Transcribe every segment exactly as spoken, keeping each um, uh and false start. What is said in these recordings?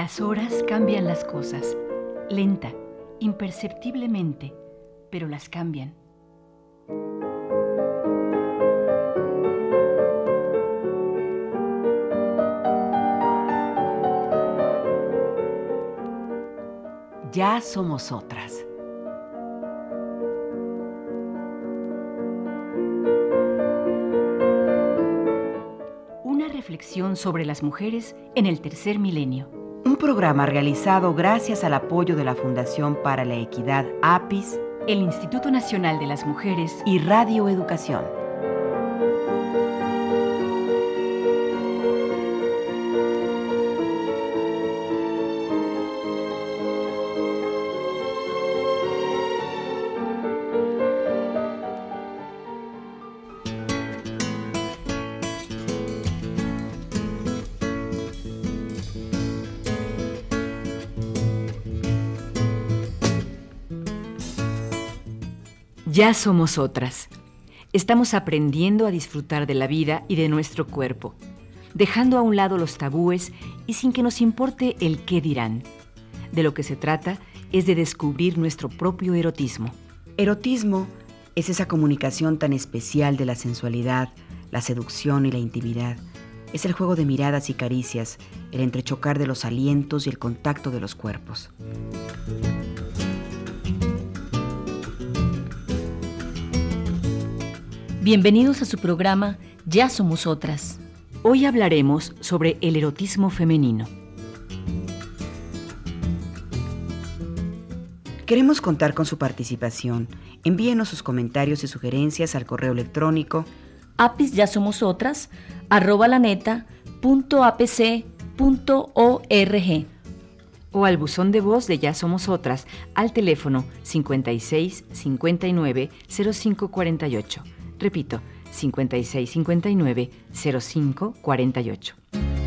Las horas cambian las cosas, lenta, imperceptiblemente, pero las cambian. Ya somos otras. Una reflexión sobre las mujeres en el tercer milenio. Un programa realizado gracias al apoyo de la Fundación para la Equidad APIS, el Instituto Nacional de las Mujeres y Radio Educación. Ya somos otras. Estamos aprendiendo a disfrutar de la vida y de nuestro cuerpo, dejando a un lado los tabúes y sin que nos importe el qué dirán. De lo que se trata es de descubrir nuestro propio erotismo. Erotismo es esa comunicación tan especial de la sensualidad, la seducción y la intimidad. Es el juego de miradas y caricias, el entrechocar de los alientos y el contacto de los cuerpos. Bienvenidos a su programa Ya Somos Otras. Hoy hablaremos sobre el erotismo femenino. Queremos contar con su participación. Envíenos sus comentarios y sugerencias al correo electrónico apisyasomosotras arroba laneta punto apc punto org o al buzón de voz de Ya Somos Otras al teléfono cincuenta y seis cincuenta y nueve cero cinco cuarenta y ocho. Repito, cincuenta y seis cincuenta y nueve cero cinco cuarenta y ocho.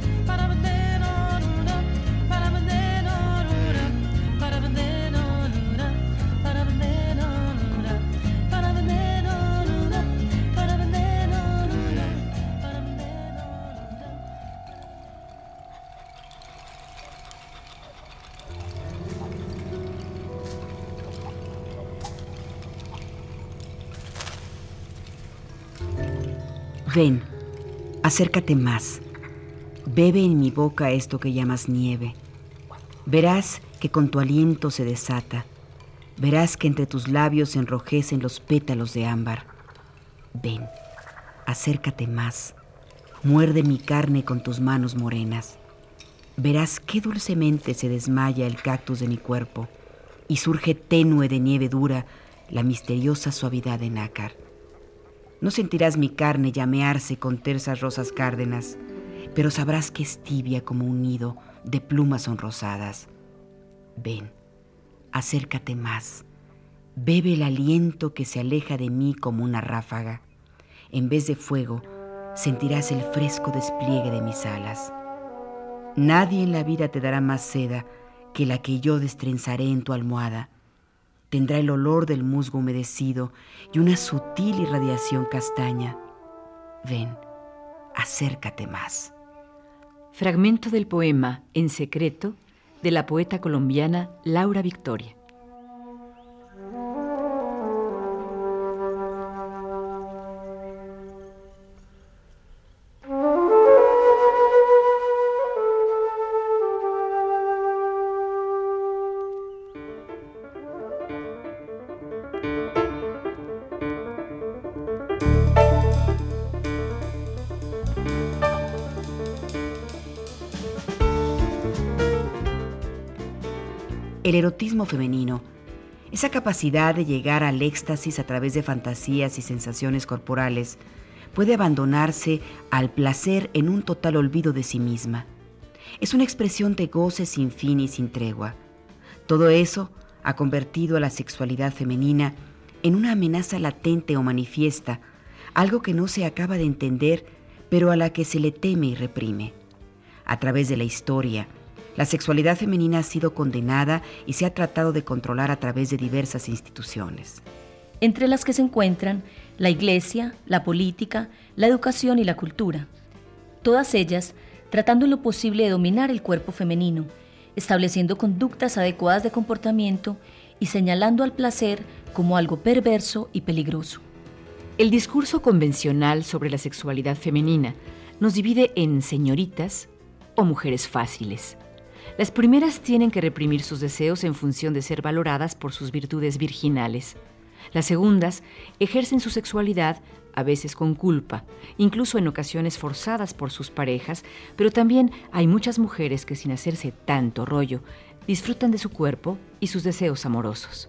Ven, acércate más. Bebe en mi boca esto que llamas nieve. Verás que con tu aliento se desata. Verás que entre tus labios se enrojecen los pétalos de ámbar. Ven, acércate más. Muerde mi carne con tus manos morenas. Verás qué dulcemente se desmaya el cactus de mi cuerpo y surge tenue de nieve dura la misteriosa suavidad de nácar. No sentirás mi carne llamearse con tersas rosas cárdenas, pero sabrás que es tibia como un nido de plumas sonrosadas. Ven, acércate más. Bebe el aliento que se aleja de mí como una ráfaga. En vez de fuego, sentirás el fresco despliegue de mis alas. Nadie en la vida te dará más seda que la que yo destrenzaré en tu almohada. Tendrá el olor del musgo humedecido y una sutil irradiación castaña. Ven, acércate más. Fragmento del poema En secreto de la poeta colombiana Laura Victoria. El erotismo femenino, esa capacidad de llegar al éxtasis a través de fantasías y sensaciones corporales, puede abandonarse al placer en un total olvido de sí misma. Es una expresión de goce sin fin y sin tregua. Todo eso ha convertido a la sexualidad femenina en una amenaza latente o manifiesta, algo que no se acaba de entender, pero a la que se le teme y reprime. A través de la historia, la sexualidad femenina ha sido condenada y se ha tratado de controlar a través de diversas instituciones. Entre las que se encuentran la iglesia, la política, la educación y la cultura. Todas ellas tratando en lo posible de dominar el cuerpo femenino, estableciendo conductas adecuadas de comportamiento y señalando al placer como algo perverso y peligroso. El discurso convencional sobre la sexualidad femenina nos divide en señoritas o mujeres fáciles. Las primeras tienen que reprimir sus deseos en función de ser valoradas por sus virtudes virginales. Las segundas ejercen su sexualidad a veces con culpa, incluso en ocasiones forzadas por sus parejas, pero también hay muchas mujeres que sin hacerse tanto rollo disfrutan de su cuerpo y sus deseos amorosos.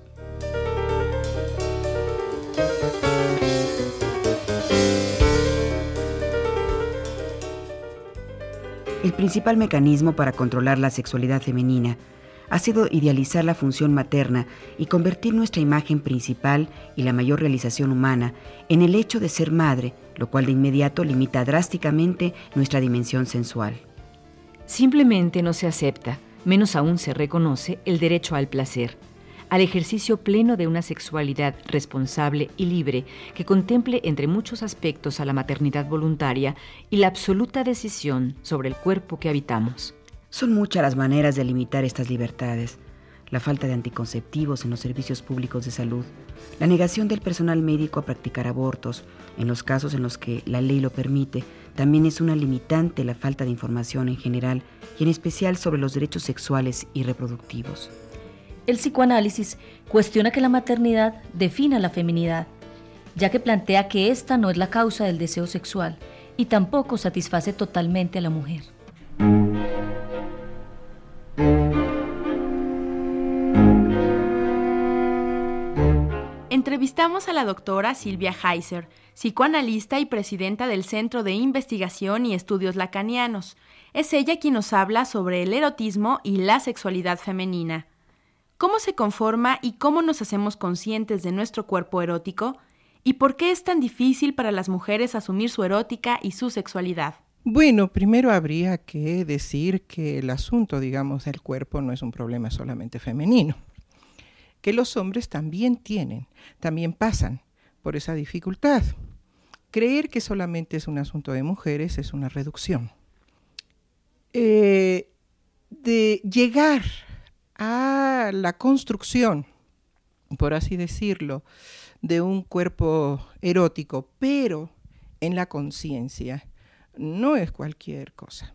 El principal mecanismo para controlar la sexualidad femenina ha sido idealizar la función materna y convertir nuestra imagen principal y la mayor realización humana en el hecho de ser madre, lo cual de inmediato limita drásticamente nuestra dimensión sensual. Simplemente no se acepta, menos aún se reconoce, el derecho al placer, al ejercicio pleno de una sexualidad responsable y libre que contemple entre muchos aspectos a la maternidad voluntaria y la absoluta decisión sobre el cuerpo que habitamos. Son muchas las maneras de limitar estas libertades. La falta de anticonceptivos en los servicios públicos de salud, la negación del personal médico a practicar abortos, en los casos en los que la ley lo permite, también es una limitante la falta de información en general y en especial sobre los derechos sexuales y reproductivos. El psicoanálisis cuestiona que la maternidad defina la feminidad, ya que plantea que esta no es la causa del deseo sexual y tampoco satisface totalmente a la mujer. Entrevistamos a la doctora Silvia Heiser, psicoanalista y presidenta del Centro de Investigación y Estudios Lacanianos. Es ella quien nos habla sobre el erotismo y la sexualidad femenina. ¿Cómo se conforma y cómo nos hacemos conscientes de nuestro cuerpo erótico? ¿Y por qué es tan difícil para las mujeres asumir su erótica y su sexualidad? Bueno, primero habría que decir que el asunto, digamos, del cuerpo no es un problema solamente femenino, que los hombres también tienen, también pasan por esa dificultad. Creer que solamente es un asunto de mujeres es una reducción. Eh, de llegar a la construcción, por así decirlo, de un cuerpo erótico, pero en la conciencia, no es cualquier cosa.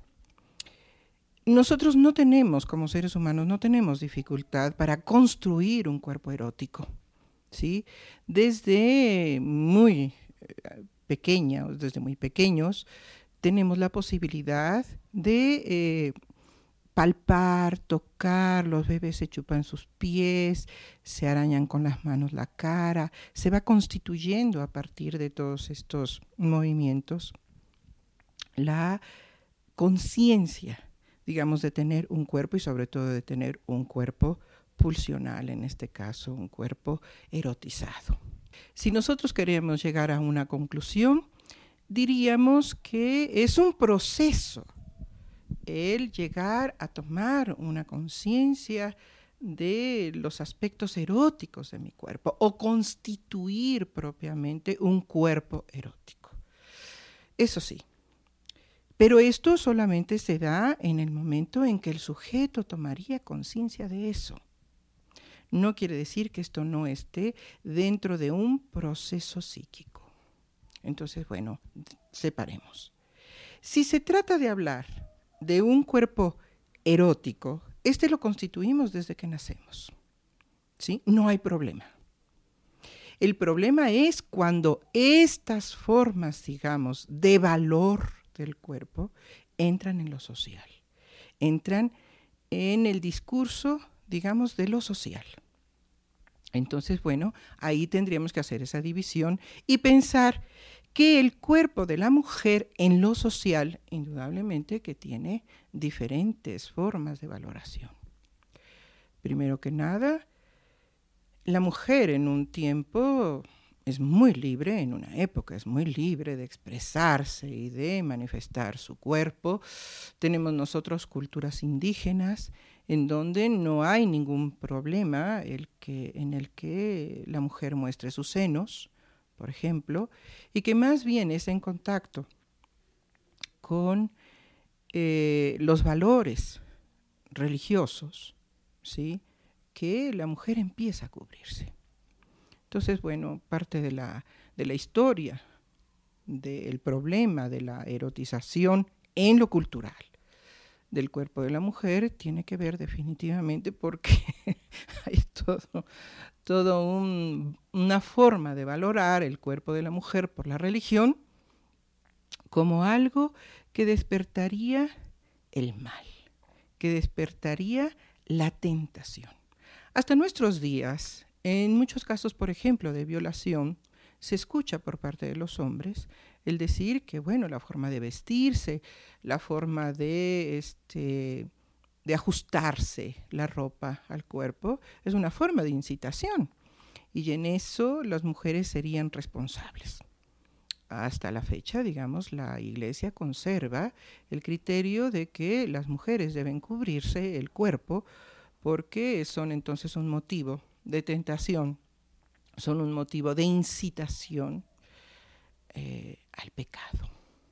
Nosotros no tenemos, como seres humanos, no tenemos dificultad para construir un cuerpo erótico, ¿sí? Desde muy pequeña, desde muy pequeños, tenemos la posibilidad de eh, palpar, tocar, los bebés se chupan sus pies, se arañan con las manos la cara, se va constituyendo a partir de todos estos movimientos la conciencia, digamos, de tener un cuerpo y sobre todo de tener un cuerpo pulsional, en este caso, un cuerpo erotizado. Si nosotros queremos llegar a una conclusión, diríamos que es un proceso el llegar a tomar una conciencia de los aspectos eróticos de mi cuerpo o constituir propiamente un cuerpo erótico. Eso sí, pero esto solamente se da en el momento en que el sujeto tomaría conciencia de eso. No quiere decir que esto no esté dentro de un proceso psíquico. Entonces, bueno, separemos. Si se trata de hablar de un cuerpo erótico, este lo constituimos desde que nacemos, ¿sí? No hay problema. El problema es cuando estas formas, digamos, de valor del cuerpo entran en lo social, entran en el discurso, digamos, de lo social. Entonces, bueno, ahí tendríamos que hacer esa división y pensar que el cuerpo de la mujer en lo social, indudablemente que tiene diferentes formas de valoración. Primero que nada, la mujer en un tiempo es muy libre, en una época es muy libre de expresarse y de manifestar su cuerpo. Tenemos nosotros culturas indígenas en donde no hay ningún problema el que, en el que la mujer muestre sus senos, por ejemplo, y que más bien es en contacto con eh, los valores religiosos, ¿sí?, que la mujer empieza a cubrirse. Entonces, bueno, parte de la, de la historia del problema de la erotización en lo cultural del cuerpo de la mujer tiene que ver definitivamente porque hay todo, todo un, una forma de valorar el cuerpo de la mujer por la religión como algo que despertaría el mal, que despertaría la tentación. Hasta nuestros días, en muchos casos, por ejemplo, de violación, se escucha por parte de los hombres el decir que, bueno, la forma de vestirse, la forma de, este, de ajustarse la ropa al cuerpo, es una forma de incitación. Y en eso las mujeres serían responsables. Hasta la fecha, digamos, la Iglesia conserva el criterio de que las mujeres deben cubrirse el cuerpo porque son entonces un motivo de tentación, son un motivo de incitación eh, al pecado.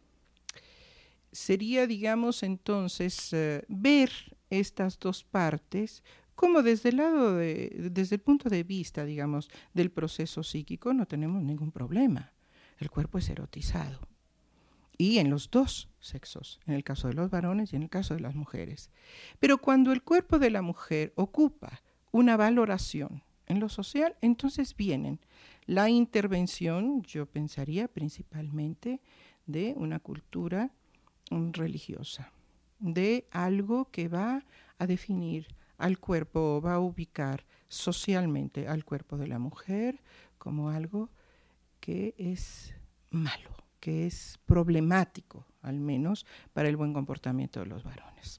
Sería, digamos, entonces, eh, ver estas dos partes como desde el lado de, desde el punto de vista, digamos, del proceso psíquico no tenemos ningún problema. El cuerpo es erotizado. Y en los dos sexos, en el caso de los varones y en el caso de las mujeres. Pero cuando el cuerpo de la mujer ocupa una valoración en lo social, entonces vienen la intervención, yo pensaría principalmente, de una cultura religiosa, de algo que va a definir al cuerpo, va a ubicar socialmente al cuerpo de la mujer como algo que es malo, que es problemático, al menos para el buen comportamiento de los varones.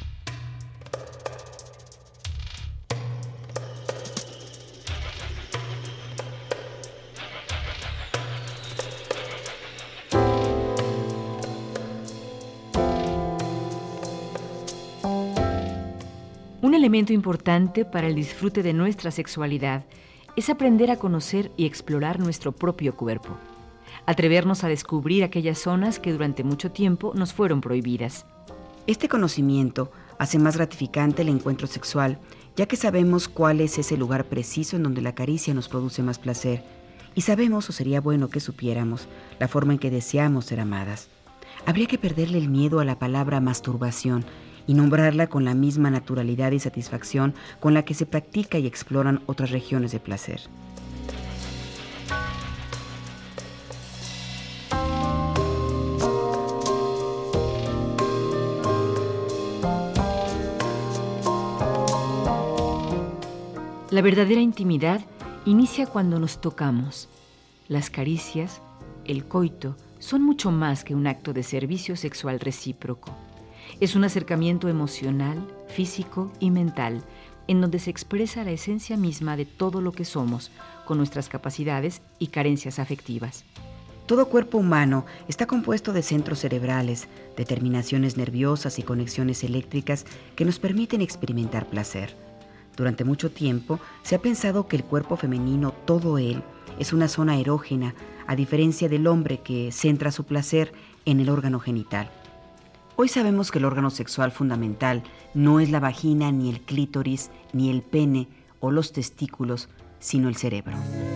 Un elemento importante para el disfrute de nuestra sexualidad es aprender a conocer y explorar nuestro propio cuerpo, atrevernos a descubrir aquellas zonas que durante mucho tiempo nos fueron prohibidas. Este conocimiento hace más gratificante el encuentro sexual, ya que sabemos cuál es ese lugar preciso en donde la caricia nos produce más placer, y sabemos, o sería bueno que supiéramos, la forma en que deseamos ser amadas. Habría que perderle el miedo a la palabra masturbación y nombrarla con la misma naturalidad y satisfacción con la que se practica y exploran otras regiones de placer. La verdadera intimidad inicia cuando nos tocamos. Las caricias, el coito, son mucho más que un acto de servicio sexual recíproco. Es un acercamiento emocional, físico y mental, en donde se expresa la esencia misma de todo lo que somos, con nuestras capacidades y carencias afectivas. Todo cuerpo humano está compuesto de centros cerebrales, de terminaciones nerviosas y conexiones eléctricas que nos permiten experimentar placer. Durante mucho tiempo se ha pensado que el cuerpo femenino, todo él, es una zona erógena, a diferencia del hombre que centra su placer en el órgano genital. Hoy sabemos que el órgano sexual fundamental no es la vagina, ni el clítoris, ni el pene o los testículos, sino el cerebro.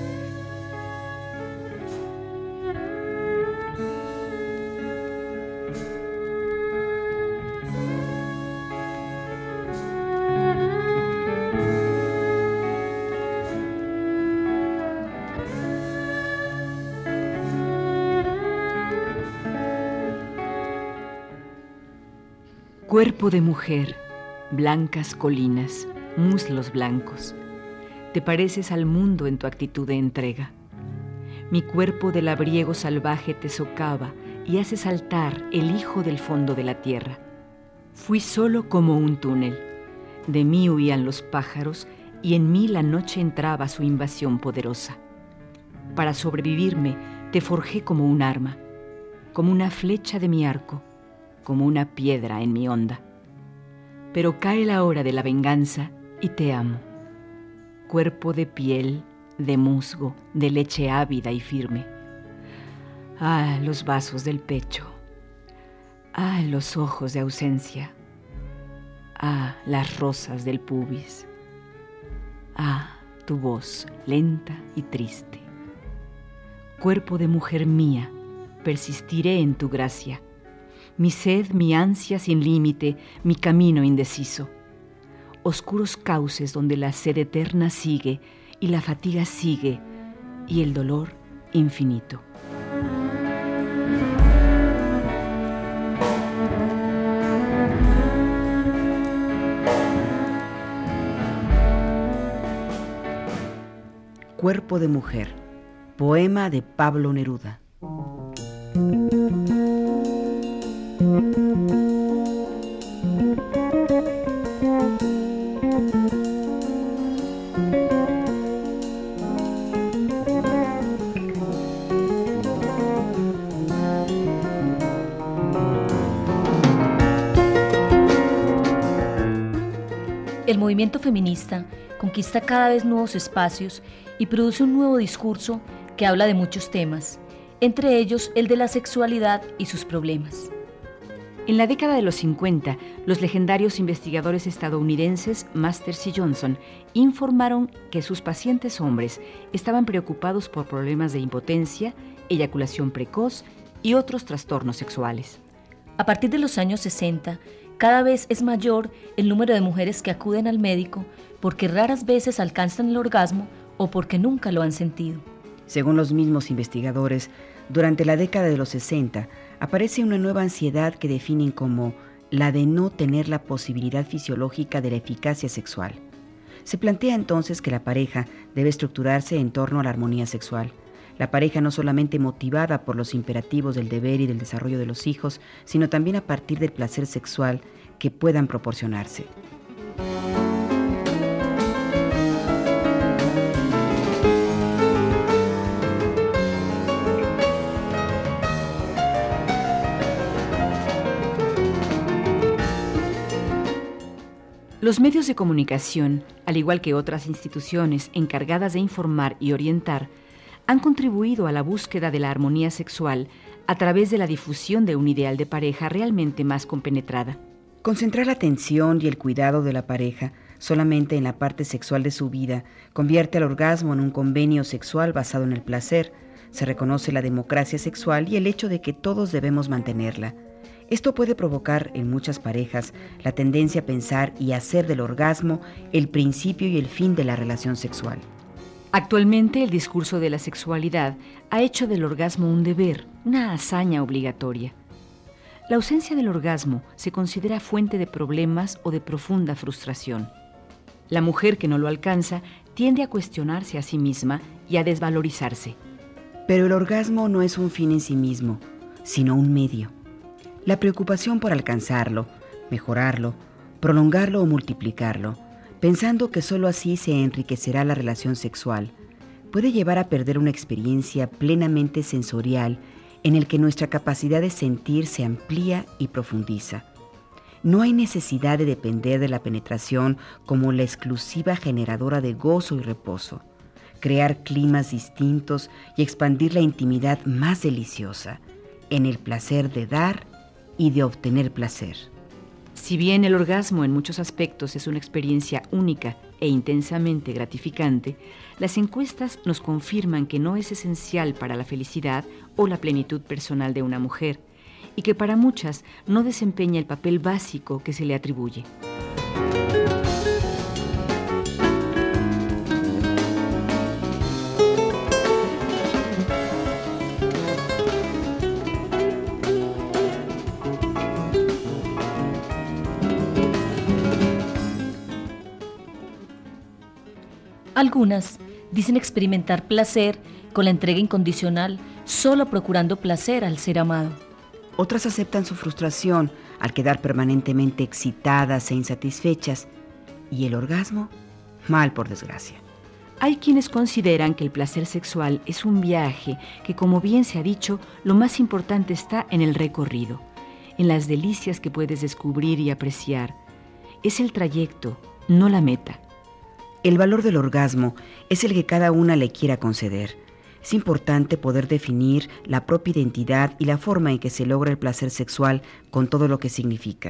Cuerpo de mujer, blancas colinas, muslos blancos. Te pareces al mundo en tu actitud de entrega. Mi cuerpo de labriego salvaje te socava y hace saltar el hijo del fondo de la tierra. Fui solo como un túnel. De mí huían los pájaros y en mí la noche entraba su invasión poderosa. Para sobrevivirme te forjé como un arma, como una flecha de mi arco, como una piedra en mi onda. Pero cae la hora de la venganza y te amo. Cuerpo de piel, de musgo, de leche ávida y firme. Ah, los vasos del pecho. Ah, los ojos de ausencia. Ah, las rosas del pubis. Ah, tu voz lenta y triste. Cuerpo de mujer mía, persistiré en tu gracia. Mi sed, mi ansia sin límite, mi camino indeciso. Oscuros cauces donde la sed eterna sigue y la fatiga sigue y el dolor infinito. Cuerpo de mujer, poema de Pablo Neruda. El movimiento feminista conquista cada vez nuevos espacios y produce un nuevo discurso que habla de muchos temas, entre ellos el de la sexualidad y sus problemas. En la década de los cincuenta, los legendarios investigadores estadounidenses Masters y Johnson informaron que sus pacientes hombres estaban preocupados por problemas de impotencia, eyaculación precoz y otros trastornos sexuales. A partir de los años sesenta, cada vez es mayor el número de mujeres que acuden al médico porque raras veces alcanzan el orgasmo o porque nunca lo han sentido. Según los mismos investigadores, durante la década de los sesenta aparece una nueva ansiedad que definen como la de no tener la posibilidad fisiológica de la eficacia sexual. Se plantea entonces que la pareja debe estructurarse en torno a la armonía sexual. La pareja no solamente motivada por los imperativos del deber y del desarrollo de los hijos, sino también a partir del placer sexual que puedan proporcionarse. Los medios de comunicación, al igual que otras instituciones encargadas de informar y orientar, han contribuido a la búsqueda de la armonía sexual a través de la difusión de un ideal de pareja realmente más compenetrada. Concentrar la atención y el cuidado de la pareja solamente en la parte sexual de su vida convierte al orgasmo en un convenio sexual basado en el placer. Se reconoce la democracia sexual y el hecho de que todos debemos mantenerla. Esto puede provocar en muchas parejas la tendencia a pensar y hacer del orgasmo el principio y el fin de la relación sexual. Actualmente el discurso de la sexualidad ha hecho del orgasmo un deber, una hazaña obligatoria. La ausencia del orgasmo se considera fuente de problemas o de profunda frustración. La mujer que no lo alcanza tiende a cuestionarse a sí misma y a desvalorizarse. Pero el orgasmo no es un fin en sí mismo, sino un medio. La preocupación por alcanzarlo, mejorarlo, prolongarlo o multiplicarlo, pensando que solo así se enriquecerá la relación sexual, puede llevar a perder una experiencia plenamente sensorial en el que nuestra capacidad de sentir se amplía y profundiza. No hay necesidad de depender de la penetración como la exclusiva generadora de gozo y reposo, crear climas distintos y expandir la intimidad más deliciosa en el placer de dar y de obtener placer. Si bien el orgasmo en muchos aspectos es una experiencia única e intensamente gratificante, las encuestas nos confirman que no es esencial para la felicidad o la plenitud personal de una mujer y que para muchas no desempeña el papel básico que se le atribuye. Algunas dicen experimentar placer con la entrega incondicional, solo procurando placer al ser amado. Otras aceptan su frustración al quedar permanentemente excitadas e insatisfechas. ¿Y el orgasmo? Mal, por desgracia. Hay quienes consideran que el placer sexual es un viaje que, como bien se ha dicho, lo más importante está en el recorrido, en las delicias que puedes descubrir y apreciar. Es el trayecto, no la meta. El valor del orgasmo es el que cada una le quiera conceder. Es importante poder definir la propia identidad y la forma en que se logra el placer sexual con todo lo que significa.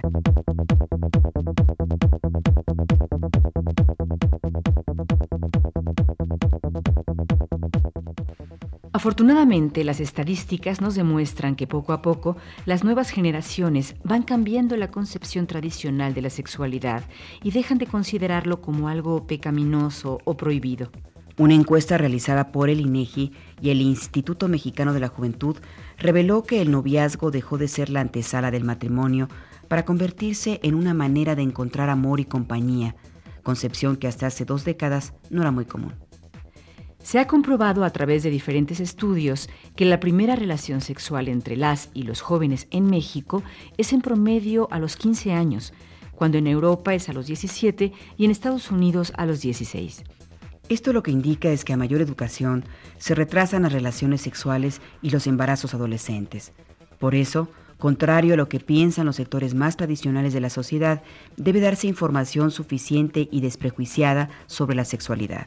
Afortunadamente, las estadísticas nos demuestran que poco a poco las nuevas generaciones van cambiando la concepción tradicional de la sexualidad y dejan de considerarlo como algo pecaminoso o prohibido. Una encuesta realizada por el INEGI y el Instituto Mexicano de la Juventud reveló que el noviazgo dejó de ser la antesala del matrimonio para convertirse en una manera de encontrar amor y compañía, concepción que hasta hace dos décadas no era muy común. Se ha comprobado a través de diferentes estudios que la primera relación sexual entre las y los jóvenes en México es en promedio a los quince años, cuando en Europa es a los diecisiete y en Estados Unidos a los dieciséis. Esto lo que indica es que a mayor educación se retrasan las relaciones sexuales y los embarazos adolescentes. Por eso, contrario a lo que piensan los sectores más tradicionales de la sociedad, debe darse información suficiente y desprejuiciada sobre la sexualidad.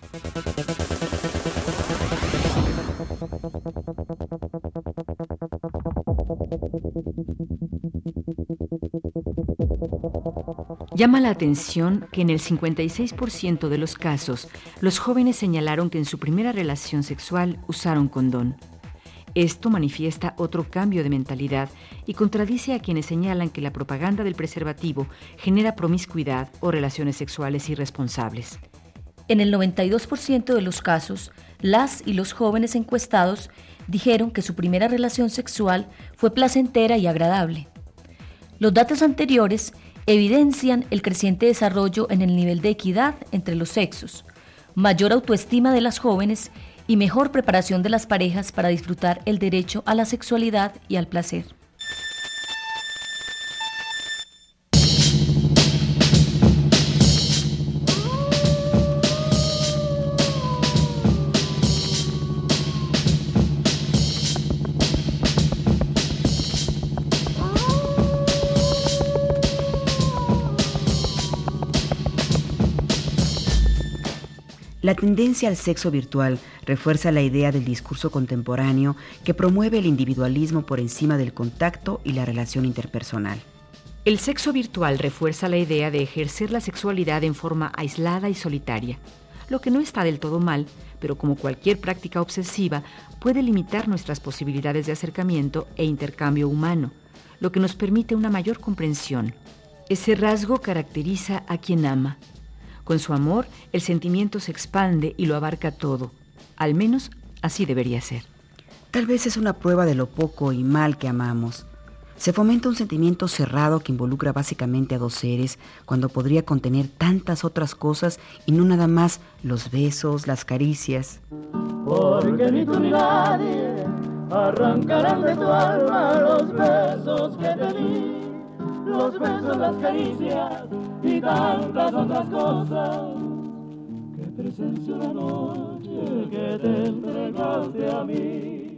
Llama la atención que en el cincuenta y seis por ciento de los casos, los jóvenes señalaron que en su primera relación sexual usaron condón. Esto manifiesta otro cambio de mentalidad y contradice a quienes señalan que la propaganda del preservativo genera promiscuidad o relaciones sexuales irresponsables. En el noventa y dos por ciento de los casos, las y los jóvenes encuestados dijeron que su primera relación sexual fue placentera y agradable. Los datos anteriores evidencian el creciente desarrollo en el nivel de equidad entre los sexos, mayor autoestima de las jóvenes y mejor preparación de las parejas para disfrutar el derecho a la sexualidad y al placer. La tendencia al sexo virtual refuerza la idea del discurso contemporáneo que promueve el individualismo por encima del contacto y la relación interpersonal. El sexo virtual refuerza la idea de ejercer la sexualidad en forma aislada y solitaria, lo que no está del todo mal, pero como cualquier práctica obsesiva, puede limitar nuestras posibilidades de acercamiento e intercambio humano, lo que nos permite una mayor comprensión. Ese rasgo caracteriza a quien ama. Con su amor, el sentimiento se expande y lo abarca todo. Al menos así debería ser. Tal vez es una prueba de lo poco y mal que amamos. Se fomenta un sentimiento cerrado que involucra básicamente a dos seres, cuando podría contener tantas otras cosas y no nada más los besos, las caricias. Porque ni tú ni nadie arrancarán de tu alma los besos que te di, los besos, las caricias y tantas otras cosas que presencio la noche que te entregaste a mí.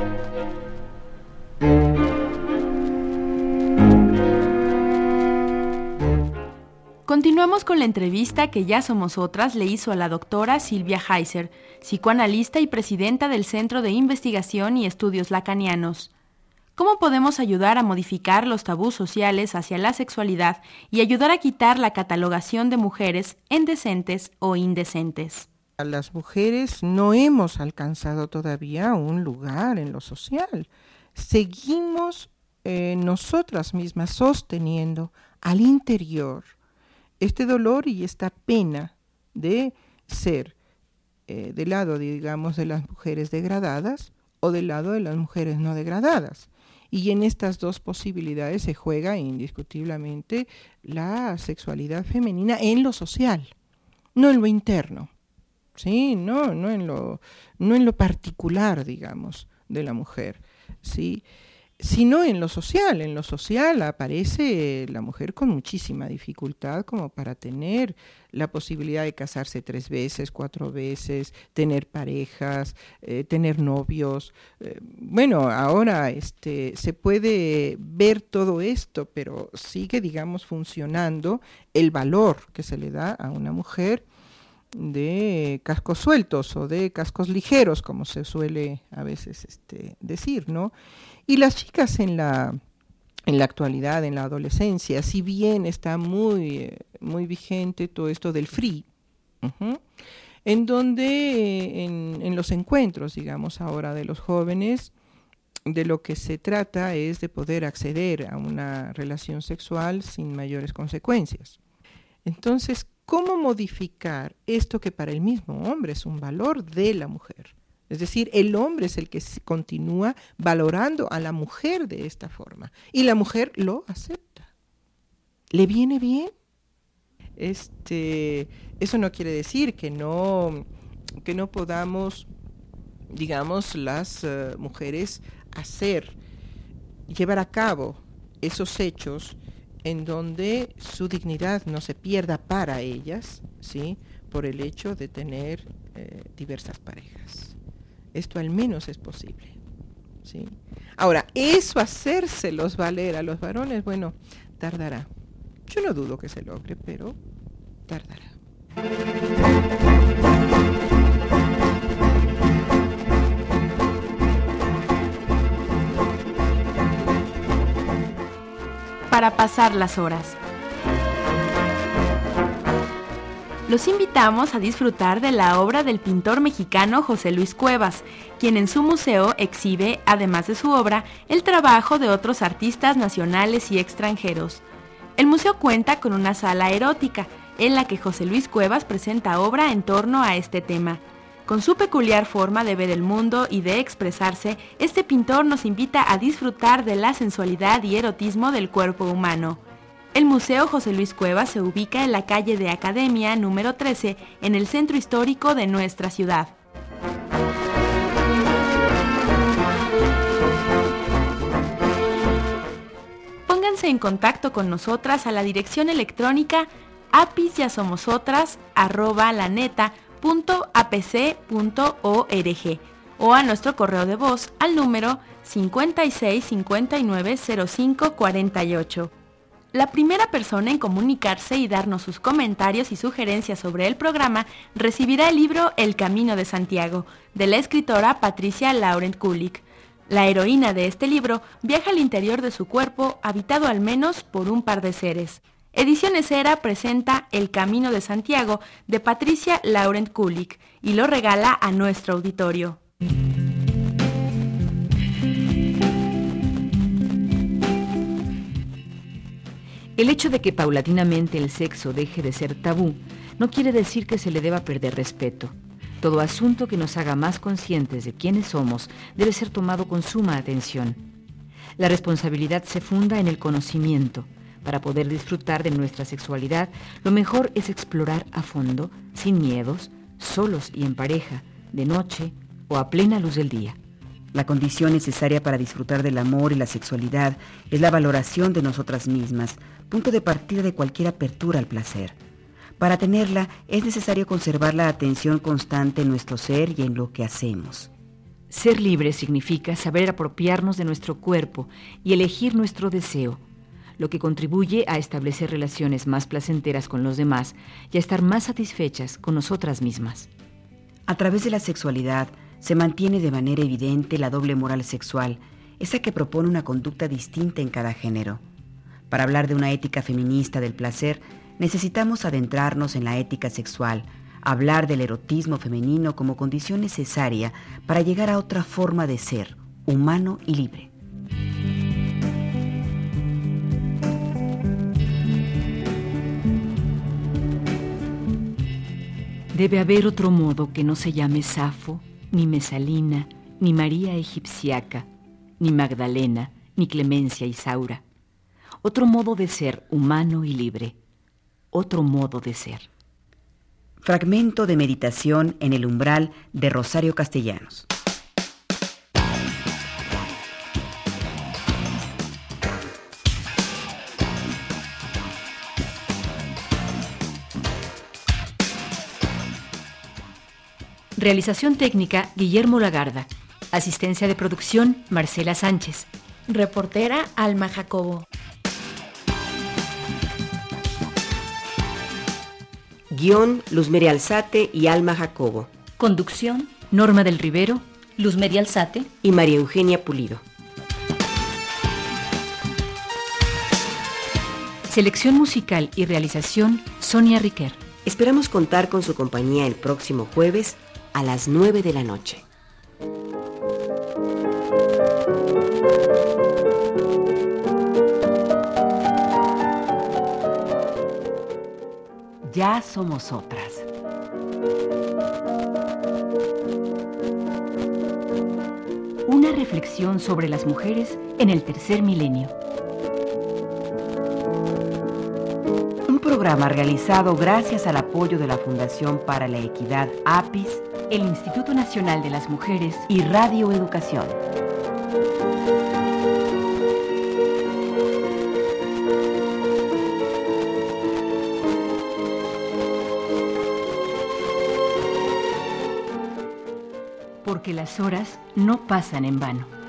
Continuamos con la entrevista que Ya Somos Otras le hizo a la doctora Silvia Heiser, psicoanalista y presidenta del Centro de Investigación y Estudios Lacanianos. ¿Cómo podemos ayudar a modificar los tabús sociales hacia la sexualidad y ayudar a quitar la catalogación de mujeres en decentes o indecentes? Las mujeres no hemos alcanzado todavía un lugar en lo social. Seguimos eh, nosotras mismas sosteniendo al interior este dolor y esta pena de ser eh, del lado, digamos, de las mujeres degradadas o del lado de las mujeres no degradadas. Y en estas dos posibilidades se juega indiscutiblemente la sexualidad femenina en lo social, no en lo interno, ¿sí? No, no en lo, no en lo particular, digamos, de la mujer, ¿sí? Sino en lo social. En lo social aparece la mujer con muchísima dificultad como para tener la posibilidad de casarse tres veces, cuatro veces, tener parejas, eh, tener novios. Eh, bueno, ahora este, se puede ver todo esto, pero sigue, digamos, funcionando el valor que se le da a una mujer de cascos sueltos o de cascos ligeros, como se suele a veces este, decir, ¿no? Y las chicas en la, en la actualidad, en la adolescencia, si bien está muy, muy vigente todo esto del free, uh-huh, en donde en, en los encuentros, digamos, ahora de los jóvenes, de lo que se trata es de poder acceder a una relación sexual sin mayores consecuencias. Entonces, ¿cómo modificar esto que para el mismo hombre es un valor de la mujer? Es decir, el hombre es el que continúa valorando a la mujer de esta forma y la mujer lo acepta. ¿Le viene bien? Este, eso no quiere decir que no, que no podamos, digamos, las uh, mujeres hacer, llevar a cabo esos hechos en donde su dignidad no se pierda para ellas, ¿sí?, por el hecho de tener eh, diversas parejas. Esto al menos es posible, ¿sí? Ahora, eso hacérselos valer a los varones, bueno, tardará. Yo no dudo que se logre, pero tardará. Para pasar las horas. Los invitamos a disfrutar de la obra del pintor mexicano José Luis Cuevas, quien en su museo exhibe, además de su obra, el trabajo de otros artistas nacionales y extranjeros. El museo cuenta con una sala erótica, en la que José Luis Cuevas presenta obra en torno a este tema. Con su peculiar forma de ver el mundo y de expresarse, este pintor nos invita a disfrutar de la sensualidad y erotismo del cuerpo humano. El Museo José Luis Cuevas se ubica en la calle de Academia número trece, en el centro histórico de nuestra ciudad. Pónganse en contacto con nosotras a la dirección electrónica apisyasomosotras arroba laneta punto a p c punto org o a nuestro correo de voz al número cincuenta y seis cincuenta y nueve cero cinco cuarenta y ocho. La primera persona en comunicarse y darnos sus comentarios y sugerencias sobre el programa recibirá el libro El Camino de Santiago, de la escritora Patricia Laurent Kulik. La heroína de este libro viaja al interior de su cuerpo, habitado al menos por un par de seres. Ediciones Era presenta El Camino de Santiago de Patricia Laurent Kulik y lo regala a nuestro auditorio. El hecho de que paulatinamente el sexo deje de ser tabú no quiere decir que se le deba perder respeto. Todo asunto que nos haga más conscientes de quiénes somos debe ser tomado con suma atención. La responsabilidad se funda en el conocimiento. Para poder disfrutar de nuestra sexualidad, lo mejor es explorar a fondo, sin miedos, solos y en pareja, de noche o a plena luz del día. La condición necesaria para disfrutar del amor y la sexualidad es la valoración de nosotras mismas, punto de partida de cualquier apertura al placer. Para tenerla es necesario conservar la atención constante en nuestro ser y en lo que hacemos. Ser libre significa saber apropiarnos de nuestro cuerpo y elegir nuestro deseo, lo que contribuye a establecer relaciones más placenteras con los demás y a estar más satisfechas con nosotras mismas. A través de la sexualidad se mantiene de manera evidente la doble moral sexual, esa que propone una conducta distinta en cada género. Para hablar de una ética feminista del placer, necesitamos adentrarnos en la ética sexual, hablar del erotismo femenino como condición necesaria para llegar a otra forma de ser, humano y libre. Debe haber otro modo que no se llame Safo, ni Mesalina, ni María Egipciaca, ni Magdalena, ni Clemencia Isaura. Otro modo de ser humano y libre. Otro modo de ser. Fragmento de meditación en el umbral de Rosario Castellanos. Realización técnica, Guillermo Lagarda. Asistencia de producción, Marcela Sánchez. Reportera, Alma Jacobo. Guión, Luz María Alzate y Alma Jacobo. Conducción, Norma del Rivero Luz María Alzate y María Eugenia Pulido. Selección musical y realización, Sonia Riquer. Esperamos contar con su compañía el próximo jueves a las nueve de la noche. Ya somos otras. Una reflexión sobre las mujeres en el tercer milenio. Un programa realizado gracias al apoyo de la Fundación para la Equidad APIS, El Instituto Nacional de las Mujeres y Radio Educación. Porque las horas no pasan en vano.